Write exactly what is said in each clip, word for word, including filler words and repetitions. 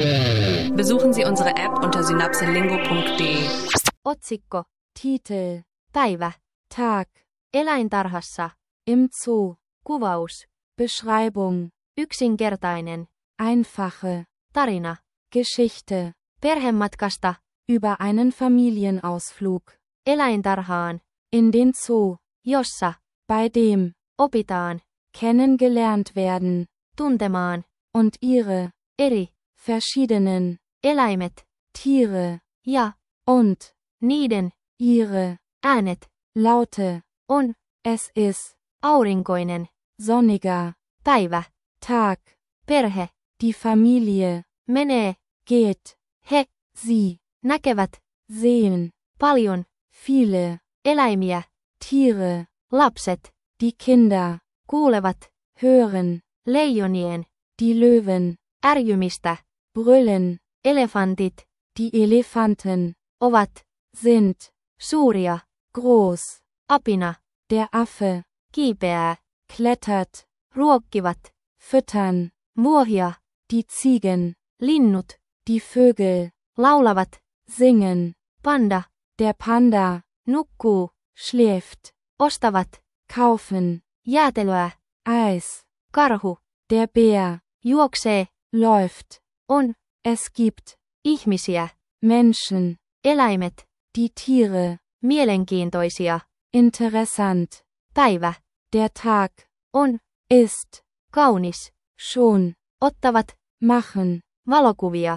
Besuchen Sie unsere App unter synapselingo punkt de. Otsikko, Titel, päivä, Tag, eläintarhassa, im Zoo, kuvaus, Beschreibung, yksinkertainen, einfache, tarina, Geschichte, perhematkasta, über einen Familienausflug, eläintarhaan, in den Zoo, jossa, bei dem, opitaan, kennengelernt werden, tuntemaan, und ihre, eri, verschiedenen, eläimet, Tiere, ja, und, niiden, ihre, äänet, Laute, on, es ist, aurinkoinen, sonniger, päivä, Tag, perhe, die Familie, menee, geht, he, sie, näkevät, sehen, paljon, viele, eläimiä, Tiere, lapset, die Kinder, kuulevat, hören, leijonien, die Löwen, ärjymistä, brüllen, elefantit, die Elefanten, ovat, sind, suuria, groß, apina, der Affe, kiipeää, klettert, ruokkivat, füttern, vuohia, die Ziegen, linnut, die Vögel, laulavat, singen, panda, der Panda, nukkuu, schläft, ostavat, kaufen, jäätelöä, Eis, karhu, der Bär, juoksee, läuft, on, es gibt, ihmisiä, Menschen, eläimet, die Tiere, mielenkiintoisia, interessant, päivä, der Tag, on, ist, kaunis, schon, ottavat, machen, valokuvia,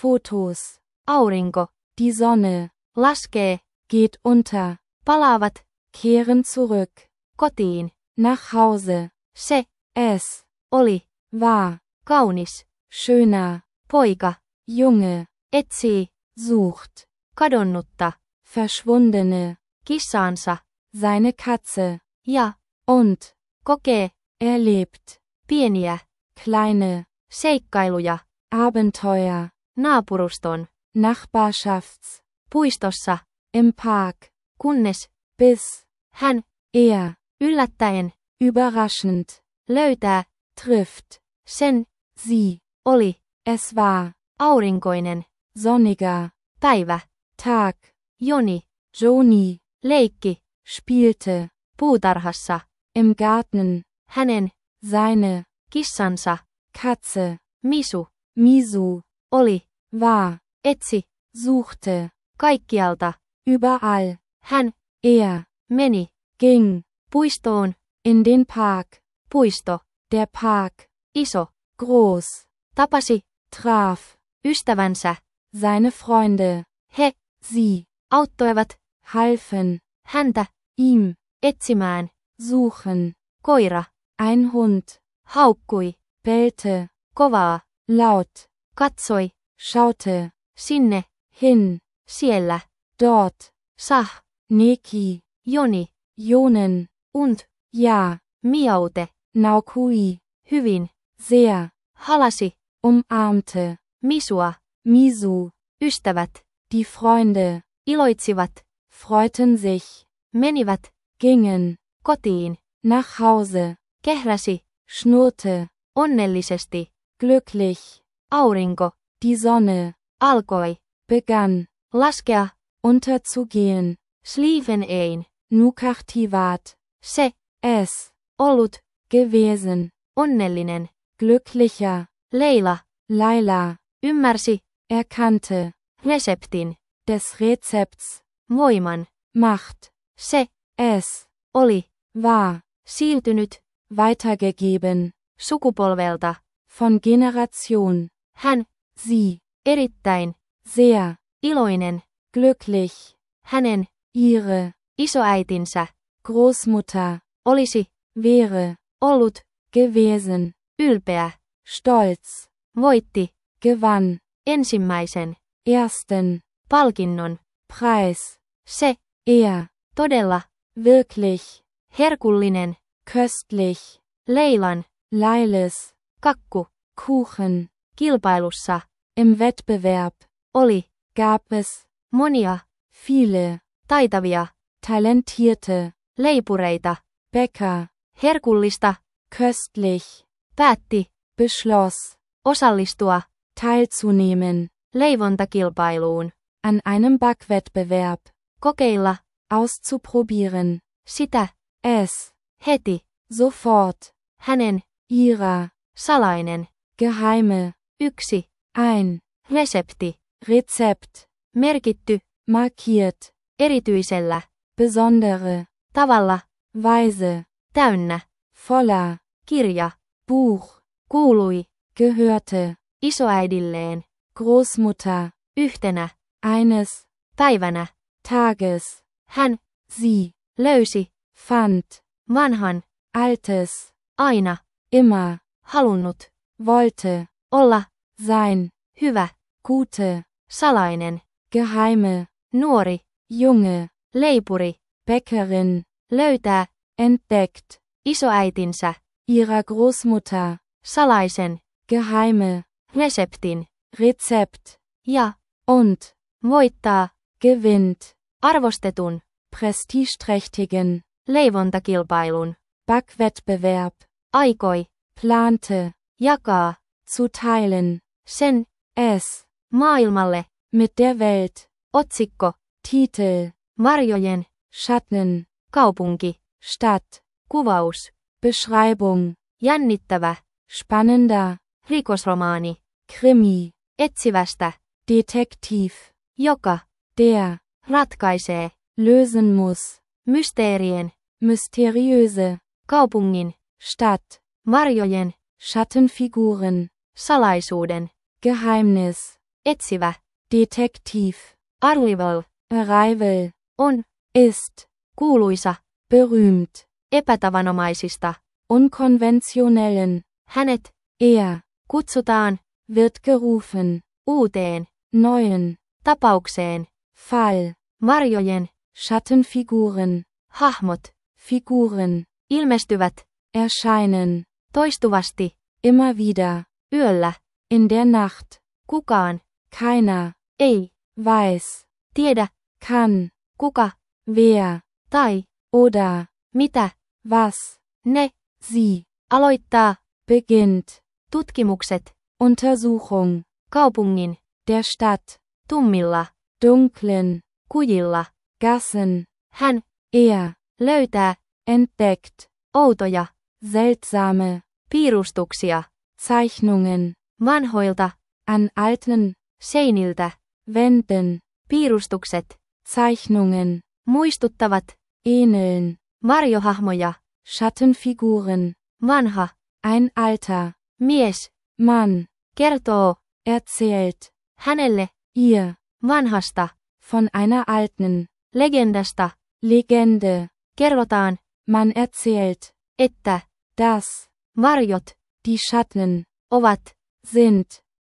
Fotos, aurinko, die Sonne, laskee, geht unter, palaavat, kehren zurück, kotiin, nach Hause, se, es, oli, war, kaunis, schöner, poika, Junge, etsii, sucht, kadonnutta, verschwundene, kissaansa, seine Katze, ja, und, kokee, erlebt, pieniä, kleine, seikkailuja, Abenteuer, naapuruston, Nachbarschafts, puistossa, im Park, kunnes, bis, hän, er, yllättäen, überraschend, löytää, trifft, sen, sie, oli, es war, aurinkoinen, sonniger, päivä, Tag, Joni, Joni, leikki, spielte, puutarhassa, im Garten, hänen, seine, kissansa, Katze, Misu, Misu, oli, war, etsi, suchte, kaikkialta, überall, hän, er, meni, ging, puistoon, in den Park, puisto, der Park, iso, groß, tapasi, traf, ystävänsä, seine Freunde, he, sie, auttoivat, halfen, häntä, ihm, etsimään, suchen, koira, ein Hund, haukkui, bellte, kovaa, laut, katsoi, schaute, sinne, hin, siellä, dort, sah, neki, Joni, Jonen, und, ja, miaute, naukui, hyvin, sehr, halasi, umarmte, Misua, Misu, ystävät, die Freunde, iloitsivat, freuten sich, menivät, gingen, kotiin, nach Hause, kehräsi, schnurrte, onnellisesti, glücklich, aurinko, die Sonne, alkoi, begann, laskea, unterzugehen, sliefen ein, nukahtivat, se, es, ollut, gewesen, onnellinen, glücklicher, Leila, Laila, ymmärsi, erkannte, Rezeptin, des Rezepts, voiman, Macht, se, es, oli, war, siirtynyt, weitergegeben, sukupolvelta, von Generation, hän, sie, erittäin, sehr, iloinen, glücklich, hänen, ihre, isoäitinsä, Großmutter, olisi, wäre, ollut, gewesen, ylpeä, stolz, voitti, gewann, ensimmäisen, ersten, palkinnon, Preis, se, er, todella, wirklich, herkullinen, köstlich, Leilan, Lailes, kakku, Kuchen, kilpailussa, im Wettbewerb, oli, gab es, monia, viele, taitavia, talentierte, leipureita, Bäcker, herkullista, köstlich, päätti, beschloss, osallistua, teilzunehmen, leivontakilpailuun, an einem Backwettbewerb, kokeilla, auszuprobieren, sitä, es, heti, sofort, hänen, ihrer, salainen, geheime, yksi, ein, resepti, Rezept, merkitty, markiert, erityisellä, besondere, tavalla, Weise, täynnä, voller, kirja, Buch, kuului, gehörte, isoäidilleen, Großmutter, yhtenä, eines, päivänä, Tages, hän, sie, löysi, fand, vanhan, altes, aina, immer, halunnut, wollte, olla, sein, hyvä, gute, salainen, geheime, nuori, junge, leipuri, Bäckerin, löytää, entdeckt, isoäitinsä, ihrer Großmutter, salaisen, geheime, reseptin, Rezept, ja, und, voittaa, gewinnt, arvostetun, prestigeträchtigen, leivontakilpailun, Backwettbewerb, aikoi, plante, jakaa, zu teilen, sen, es, maailmalle, mit der Welt, otsikko, Titel, varjojen, Schatten, kaupunki, Stadt, kuvaus, Beschreibung, jännittävä, spannender, rikosromaani, Krimi, etsivästä, Detektiv, joka, der, ratkaisee, lösen muss, mysteerien, mysteriöse, kaupungin, Stadt, varjojen, Schattenfiguren, salaisuuden, Geheimnis, etsivä, Detektiv, arrival, Arrival, on, ist, kuuluisa, berühmt, epätavanomaisista, unkonventionellen, hänet, er, kutsutaan, wird gerufen, uuteen, neuen, tapaukseen, Fall, varjojen, Schattenfiguren, hahmot, Figuren, ilmestyvät, erscheinen, toistuvasti, immer wieder, yöllä, in der Nacht, kukaan, keiner, ei, weiß, tiedä, kann, kuka, wer, tai, oder, mitä, was, ne, sie, aloittaa, beginnt, tutkimukset, Untersuchung, kaupungin, der Stadt, tummilla, dunklen, kujilla, Gassen, hän, er, löytää, entdeckt, outoja, seltsame, piirustuksia, Zeichnungen, vanhoilta, an alten, seiniltä, Wänden, piirustukset, Zeichnungen, muistuttavat, ähneln, varjohahmoja, Schattenfiguren, vanha, ein alter, mies, Mann, kertoo, erzählt, hänelle, ihr, vanhasta, von einer alten, legendasta, Legende, kerrotaan, man erzählt, että, dass, varjot, die Schatten, ovat, sind,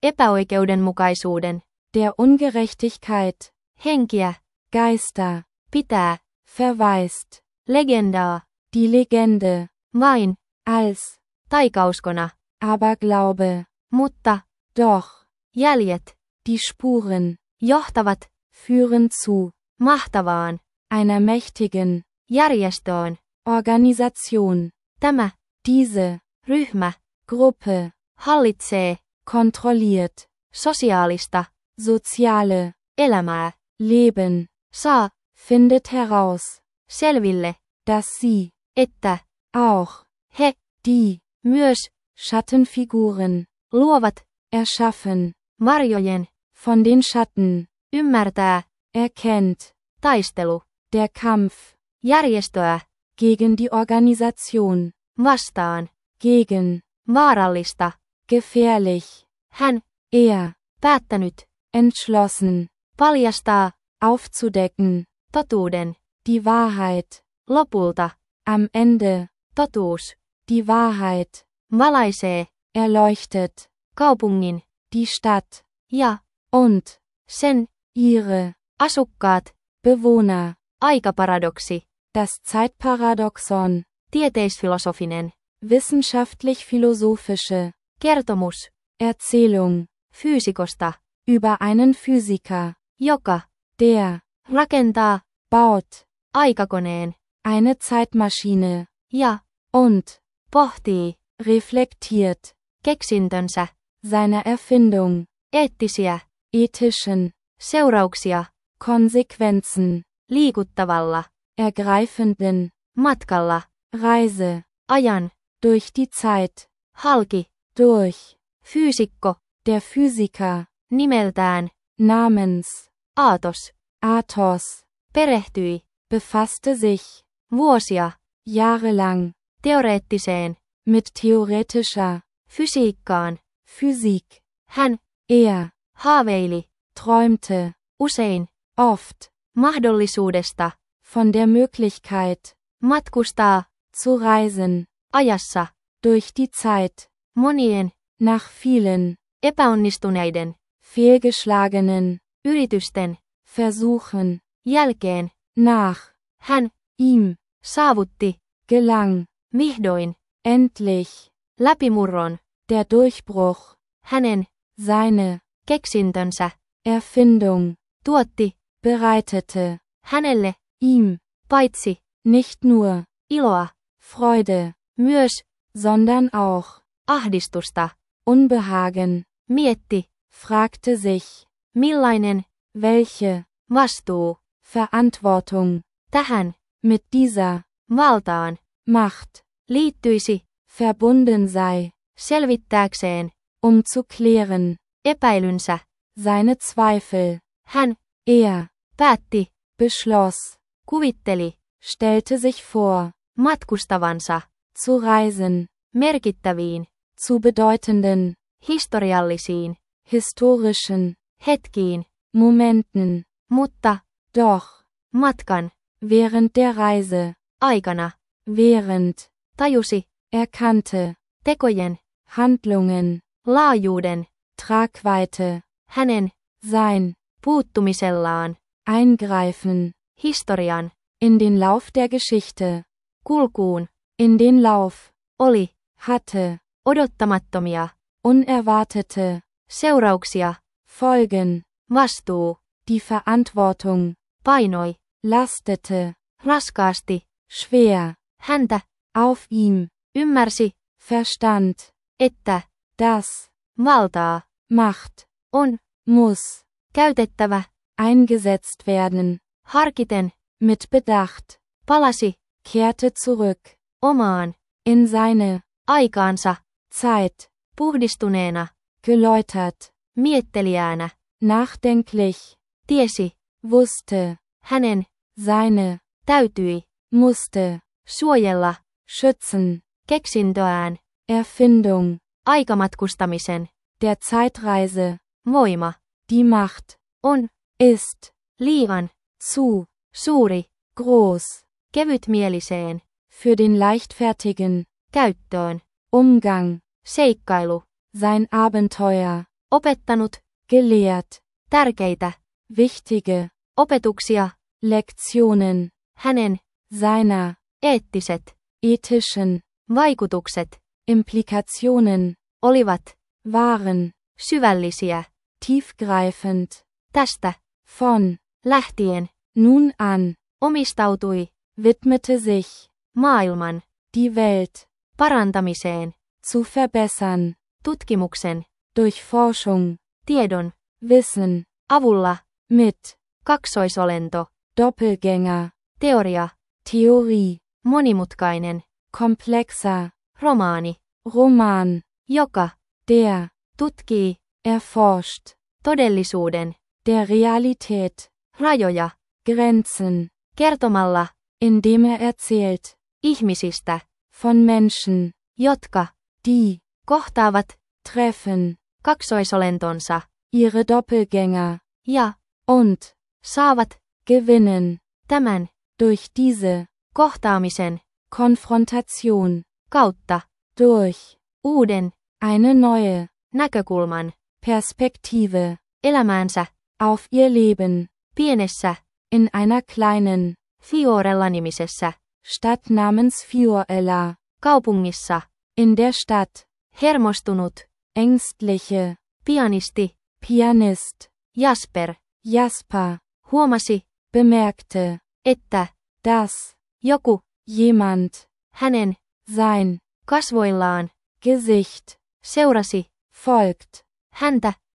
epäoikeudenmukaisuuden, der Ungerechtigkeit, henkiä, Geister, pitää, verweist, legendaa, die Legende, vain, als, taikauskona, Aberglaube, mutta, doch, jäljet, die Spuren, johtavat, führen zu, mahtavaan, einer mächtigen, järjestöön, Organisation, tämä, diese, ryhmä, Gruppe, hallitsee, kontrolliert, sosiaalista, soziale, elämää, Leben, saa, findet heraus, selville, dass sie, että, auch, he, die, myös, Schattenfiguren, luovat, erschaffen, varjojen, von den Schatten, ymmärtää, erkennt, taistelu, der Kampf, järjestöä, gegen die Organisation, vastaan, gegen, vaarallista, gefährlich, hän, er, päättänyt, entschlossen, paljastaa, aufzudecken, totuuden, die Wahrheit, lopulta, am Ende, totuus, die Wahrheit, valaisee, erleuchtet, kaupungin, die Stadt, ja, und, sen, ihre, asukkaat, Bewohner, aikaparadoksi, das Zeitparadoxon, tieteisfilosofinen, wissenschaftlich-philosophische, kertomus, Erzählung, fyysikosta, über einen Physiker, joka, der, rakentaa, baut, aikakoneen, eine Zeitmaschine, ja, und, pohtii, reflektiert, keksintönsä, seine Erfindung, Eettisiä. ethischen, Seurauksia. Konsequenzen, Liikuttavalla. ergreifenden, Matkalla. Reise, Ajan. durch die Zeit, Halki. durch, Fyysikko. der Physiker, Nimeltään. namens, Aatos. Athos, Perehtyi. befasste sich, Vuosia. jahrelang, Teoreettiseen. mit theoretischer, Fysiikkaan. Physik, Hän. er, Haaveili. träumte, Usein. oft, Mahdollisuudesta. von der Möglichkeit, Matkustaa. zu reisen, Ajassa. durch die Zeit, Monien. nach vielen, Epäonnistuneiden. fehlgeschlagenen, Yritysten. Versuchen, Jälkeen. nach, Hän. ihm, Saavutti. gelang, Vihdoin. endlich, Läpimurron. der Durchbruch, Hänen. seine, Keksintönsä. Erfindung, Tuotti. bereitete, Hänelle. ihm, Paitsi. nicht nur, Iloa. Freude, Myös. sondern auch, Ahdistusta. Unbehagen, Mietti. fragte sich, Millainen. welche, Vastuu. Verantwortung, Tähän. mit dieser, Valtaan. Macht, Liittyisi. verbunden sei, Selvittääkseen. um zu klären, Epäilynsä. seine Zweifel, Hän. er, Päätti. beschloss, Kuvitteli. stellte sich vor, Matkustavansa. zu reisen, Merkittäviin. zu bedeutenden, Historiallisiin. historischen, Hetkiin. Momenten, Mutta. doch, Matkan. während der Reise, Aikana. während, Tajusi. erkannte, Tekojen. Handlungen, Laajuuden. Tragweite, Hänen. sein, Puuttumisellaan. eingreifen, Historian. in den Lauf der Geschichte, Kulkuun. in den Lauf, Oli. hatte, Odottamattomia. unerwartete, Seurauksia. Folgen, Vastuu. die Verantwortung, Painoi. lastete, Raskaasti. schwer, Häntä. auf ihm, Ymmärsi. verstand, Että. das, Valtaa. Macht, On. muss, Käytettävä. eingesetzt werden, Harkiten. mit Bedacht, Palasi. kehrte zurück, Omaan. in seine, Aikaansa. Zeit, Puhdistuneena. geläutert, Mietteliäänä. nachdenklich, Tiesi. wusste, Hänen. seine, Täytyi. musste, Suojella. schützen, Keksintöään. Erfindung, Aikamatkustamisen. der Zeitreise, Voima. die Macht, On. ist, Liian. zu, Suuri. groß, Kevytmieliseen. für den leichtfertigen, Käyttöön. Umgang, Seikkailu. sein Abenteuer, Opettanut. gelehrt, Tärkeitä. wichtige, Opetuksia. Lektionen, Hänen. seiner, Eettiset. ethischen, Vaikutukset. Implikationen, Olivat. waren, Syvällisiä. tiefgreifend, Tästä. von, Lähtien. nun an, Omistautui. widmete sich, Maailman. die Welt, Parantamiseen. zu verbessern, Tutkimuksen. durch Forschung, Tiedon. Wissen, Avulla. mit, Kaksoisolento. Doppelgänger, Teoria. Theorie, Monimutkainen. komplexer, Romaani. Roman, Joka. der, Tutkii. erforscht, Todellisuuden. der Realität, Rajoja. Grenzen, Kertomalla. indem er erzählt, Ihmisistä. von Menschen, Jotka. die, Kohtaavat. treffen, Kaksoisolentonsa. ihre Doppelgänger, Ja. und, Saavat. gewinnen, Tämän. durch diese, Kohtaamisen. Konfrontation, Kautta. durch, Uuden. eine neue, Näkökulman. Perspektive, Elämäänsä. auf ihr Leben, Pienessä. in einer kleinen, Fiorella-nimisessä. Stadt namens Fiorella, Kaupungissa. in der Stadt, Hermostunut. ängstliche, Pianisti. Pianist, Jasper. Jasper, Huomasi. bemerkte, Että. dass, Joku. jemand, Hänen. sein, Kasvoillaan. Gesicht, Seurasi. folgt, Häntä.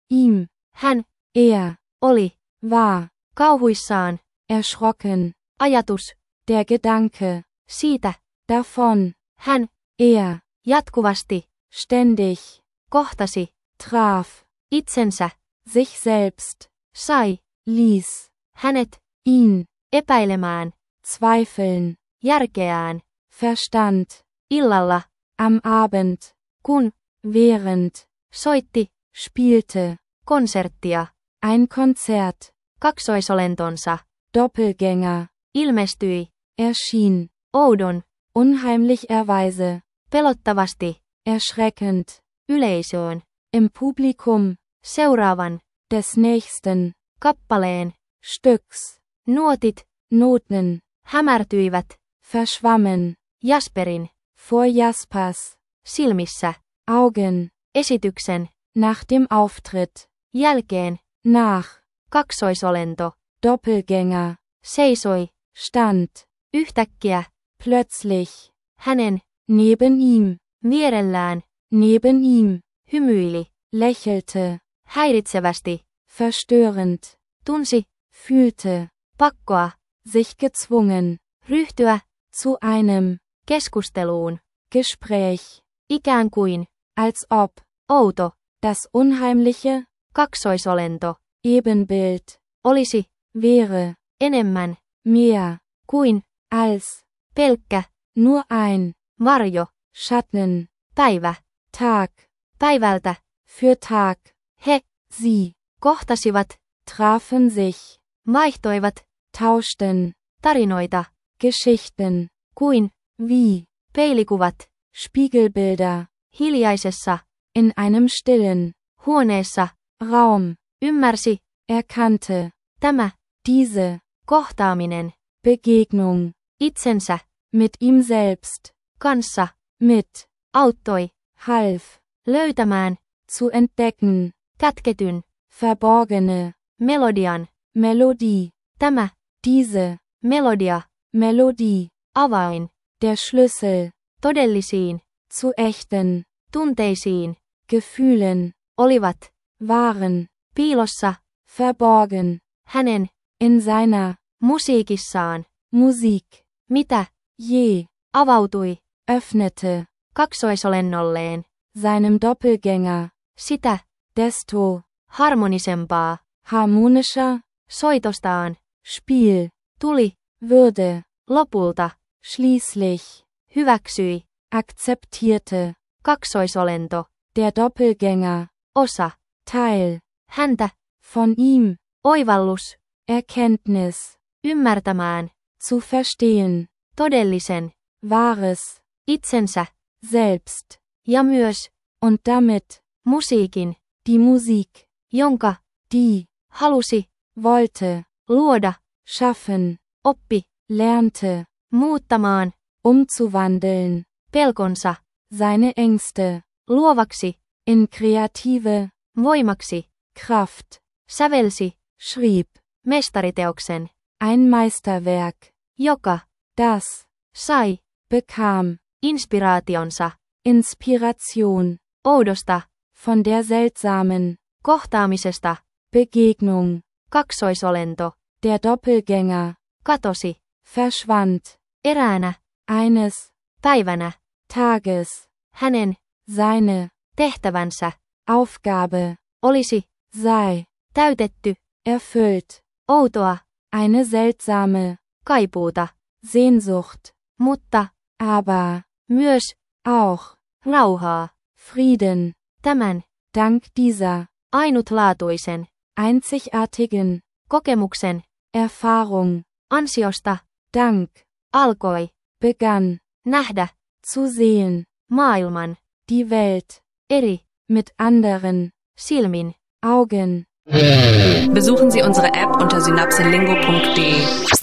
ihm, Hän er, oli war, kauhuissaan. erschrocken, Ajatus der Gedanke, siitä. davon, Hän er, jatkuvasti ständig, kohtasi traf, itsensä. sich selbst, Sai ließ, hänet ihn, epäilemään zweifeln, järkeään. Verstand, Illalla am Abend, kun während, soitti spielte, konserttia. ein Konzert, Kaksoisolentonsa Doppelgänger, ilmestyi erschien, oudon, unheimlicherweise, pelottavasti erschreckend, yleisöön. im Publikum, Seuraavan des nächsten, kappaleen Stücks, nuotit Noten, hämärtyivät verschwammen, Jasperin vor Jaspers, silmissä. Augen, Esityksen nach dem Auftritt, jälkeen nach, kaksoisolento Doppelgänger, seisoi stand, yhtäkkiä plötzlich, hänen neben ihm, vierellään, neben ihm, hymyili lächelte, häiritsevästi, verstörend, tunsi fühlte, pakkoa sich gezwungen, ryhtyä zu einem, keskusteluun, Gespräch, ikään kuin als ob, outo das unheimliche, kaksoisolento Ebenbild, olisi wäre, enemmän mehr, kuin als, pelkkä nur ein, varjo, Schatten, päivä, Tag, päivältä. für Tag, He sie, kohtasivat, trafen sich, vaihtoivat tauschten, tarinoita Geschichten, kuin wie, peilikuvat Spiegelbilder, hiljaisessa in einem stillen, huoneessa. Raum, Ymmärsi erkannte, tämä diese, kohtaaminen Begegnung, itsensä mit ihm selbst, kanssa mit, auttoi half, löytämään zu entdecken, kätketyn verborgene, melodian. Melodie, Tämä diese, melodia Melodie, avain der Schlüssel, todellisiin zu echten, tunteisiin Gefühlen, olivat waren, piilossa verborgen, hänen in seiner, musiikissaan. Musik, Mitä je, avautui öffnete, kaksoisolennolleen, seinem Doppelgänger, sitä desto, harmonisempaa harmonischer, soitostaan Spiel, tuli würde, lopulta schließlich, hyväksyi akzeptierte, kaksoisolento der Doppelgänger, osa Teil, häntä von ihm, oivallus Erkenntnis, ymmärtämään zu verstehen, todellisen wahres, itsensä selbst, ja myös und damit, musiikin, die Musik, jonka die, halusi wollte, luoda, schaffen, oppi lernte, muuttamaan umzuwandeln, pelkonsa seine Ängste, luovaksi in kreative, voimaksi, Kraft, sävelsi schrieb, mestariteoksen, ein Meisterwerk, joka das, sai bekam, inspiraationsa Inspiration, oudosta von der seltsamen, kohtaamisesta. Begegnung, Kaksoisolento der Doppelgänger, katosi verschwand, eräänä eines, päivänä Tages, hänen seine, tehtävänsä Aufgabe, olisi sei, täytetty erfüllt, outoa eine seltsame, kaipuuta, Sehnsucht, mutta aber, myös auch, rauhaa. Frieden, Tämän dank dieser, ainutlaatuisen einzigartigen, kokemuksen Erfahrung, ansiosta dank, alkoi begann, nähdä zu sehen, maailman die Welt, eri mit anderen, silmin. Augen. Besuchen Sie unsere App unter synapselingo punkt de.